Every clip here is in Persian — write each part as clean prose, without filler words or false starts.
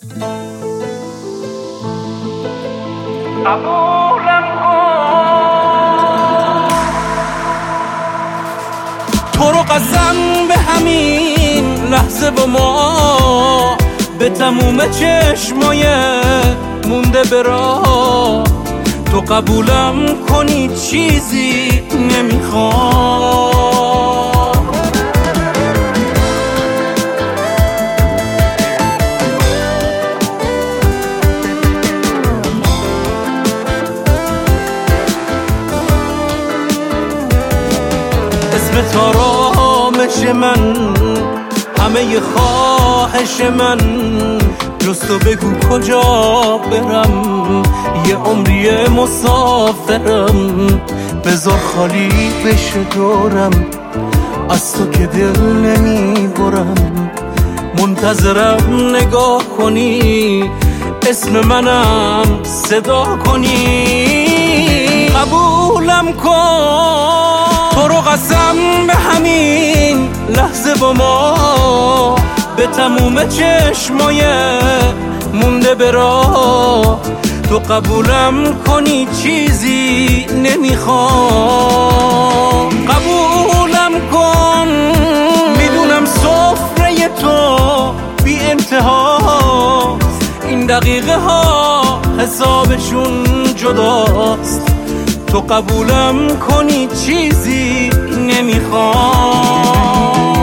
قبولم کن تو رو قسم به همین لحظه با ما به تموم چشمای مونده برا تو قبولم کنی چیزی نمیخوام اسم تارامش من همه خواهش من جز تو بگو کجا برم یه عمری مسافرم بذار خالی بشه دورم از تو که دل نمیبرم منتظرم نگاه کنی اسم منم صدا کنی قبولم کن تو رو قسم به همین لحظه با ما به تموم چشمای مونده برا تو قبولم کنی چیزی نمیخوام قبولم کن میدونم سفره تو بی انتهاست این دقیقه ها حسابشون جداست تو قبولم کنی چیزی نمیخوام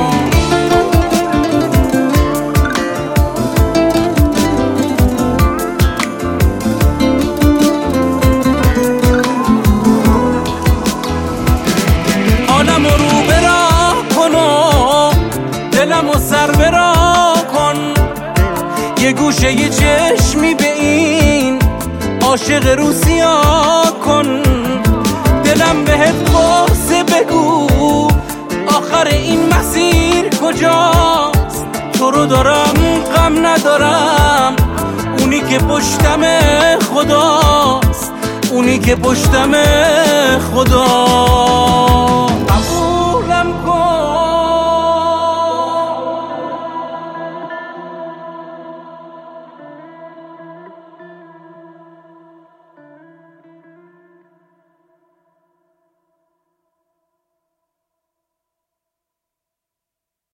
حالم رو برا کن و دلم و سر برا کن یه گوشه یه چشمی به این عاشق روسیا کن دلم بهت قصه بگو آخر این مسیر کجاست تو رو دارم غم ندارم اونی که پشتم خداست اونی که پشتم خداست